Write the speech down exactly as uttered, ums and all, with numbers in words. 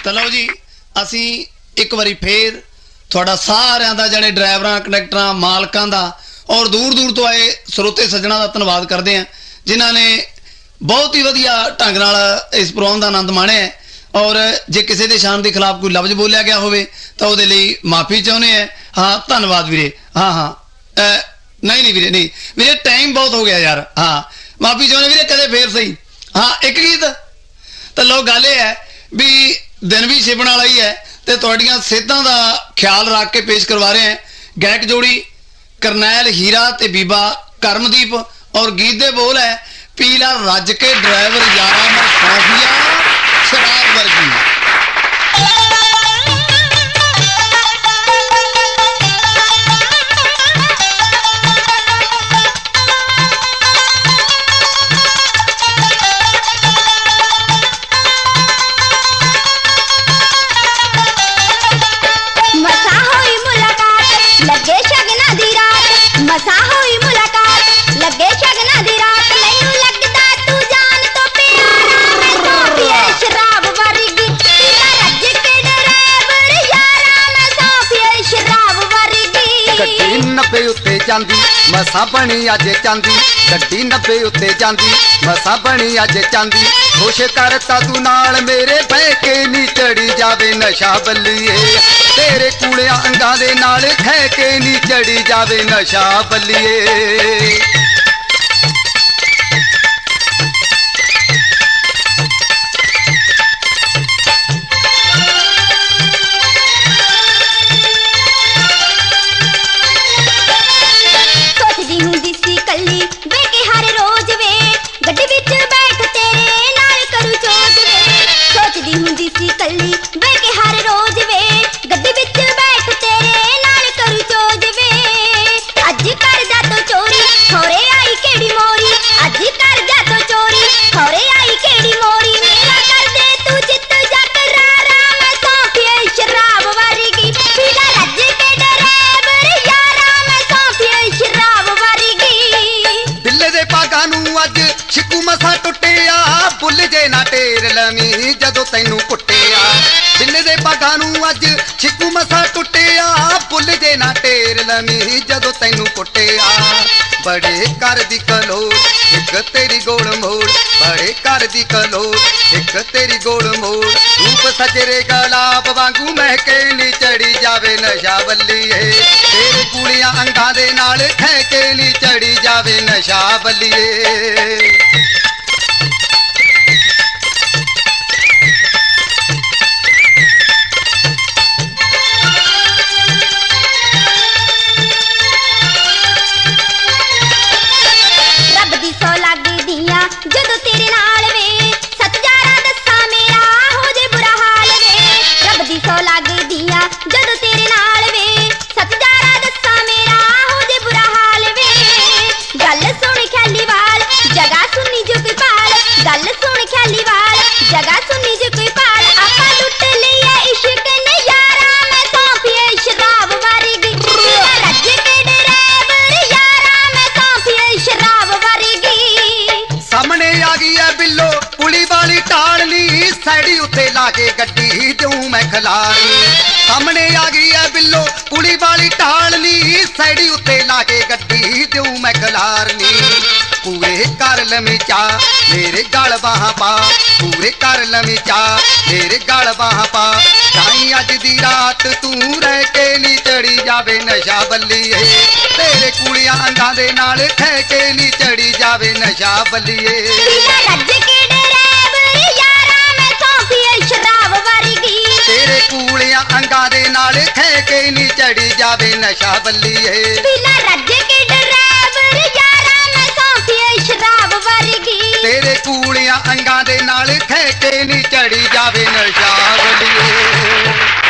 तो लो जी असी एक बारी फिर थोड़ा सारिਆਂ ਦਾ ਜਿਹੜੇ ਡਰਾਈਵਰਾਂ ਕੰਡਕਟਰਾਂ ਮਾਲਕਾਂ ਦਾ और दूर दूर तो आए ਸਰੋਤੇ ਸੱਜਣਾ ਦਾ ਧੰਨਵਾਦ ਕਰਦੇ हैं जिन्हां ने बहुत ही वधिया ढंग नाल इस प्रोग्राम का आनंद माणिया और जे किसी के शान के खिलाफ कोई लफ्ज बोलिया गया होवे तो उहदे लई माफ़ी चाहुंदे हैं। हाँ धन्नवाद वीरे। हाँ हाँ ए, नहीं नहीं वीरे नहीं वीरे टाइम बहुत हो गया यार। हाँ माफ़ी चाहुंदे वीरे कदे फिर सही। हाँ एक गीत तो लो गल ये है भी दिन भी छिपण वाला ही है तो तुहाडियां सेहतां दा ख्याल रख के पेश करवा रहे हैं गायक जोड़ी करनैल हीरा ते बीबा करमदीप और गीत दे बोल है पीला रज के ड्राइवर यारा मैं सौफिया शराब वर्गी। मसा होई मुलाकात लगे शगना दी रात मैनू लगदा तू जान तो प्यारा मैं सोफिया शराब वर्गी पीला रज के ड्राइवर यारा मैं सोफिया शराब वर्गी। गड्डी नब्बे उत्ते जांदी मसा बनी अज चांदी गड्डी नब्बे उत्ते जांदी मसा बनी अज चांदी खुश करता तू नाल मेरे बह के नी चढ़ी जावे नशा बल्लीए तेरे कूलिया अंगां दे नाल खै के नी चढ़ी जावे नशा बल्लीए। सोचदी हुंदी सी कल्ली वे के हर रोज वे गड्डी विच बैठ तेरे नाल करू चोज वे सोचदी हुंदी सी कल्ली वे के हर रोज वे गड्डी विच बैठ तेरे नाल करू चोज वे अज कर जा तो चोरी होरे आई केड़ी मोरी अज कर जा तो चोरी होरे आई केड़ी मोरी मेरा कर दे तू चित जा करारा मैं सोफिया शराब वर्गी पीला रज के ड्राइवर यारा मैं सोफिया शराब वर्गी। बिल्ले दे पागां नूं अज छिकू मसा टुटिया भुल जे ना टेर लवी जदों तैनू कुटिया बिल्ले दे पागां नूं अज छिकू मसा टुटिया भुल जे ना टेर लवी जदों तैनू कुटिया बड़े कर दी कलोर एक तेरी गोल मोड़ बड़े कर दी कलोर एक तेरी गोल मोड़ रूप सजरे गुलाब वांगू महके नी चढ़ी जावे नशा बल्लीए तेरे कूलियां अंगां दे नाल खै के नी चढ़ी जावे नशा बल्लीए। जदों तेरे नाल वे सत यारा दसा मेरा हो जे बुरा हाल वे रब दी सौ लगदियां जदों तेरे नाल वे सत यारा दसा मेरा हो जे बुरा हाल वे गल सुन ख्याली वाल जगह सुनी जो कोई पाल गल सुन ख्याली वाल जगह सुनी जो कोई पाल आपा लुट लिया इश्क ने यारा मैं सोफिया शराब वर्गी रज के ड्राइवर यारा मैं सोफिया शराब वर्गी। सामने आ गई है बिल्लो पुली वाली टालनी सैडी उत्ते लाके गड्डी दूं मैं खलारी सामने आ गई है बिल्लो पुली वाली टालनी सैडी उत्ते लाके गड्डी दूं मैं खलारनी पूरे कर लमी चा मेरे गल बाहां पा पूरे कर लमी चा मेरे गल बाहां पा ताई अज दी रात तू रह के नी चढ़ी जावे नशा बल्लीए तेरे कूलियां अंगां दे नाल खै के नी चढ़ी जावे नशा बल्लीए। रज के ड्राइवर यारा मैं सोफिया शराब वर्गी तेरे कूलियां अंगां दे नाल खै के नी चढ़ी जावे नशा बल्लीए पीला रज के ड्राइवर यारा मैं सोफिया शराब वर्गी तेरे कूलियां अंगां दे नाल खै के नी चढ़ी जावे नशा बल्लीए।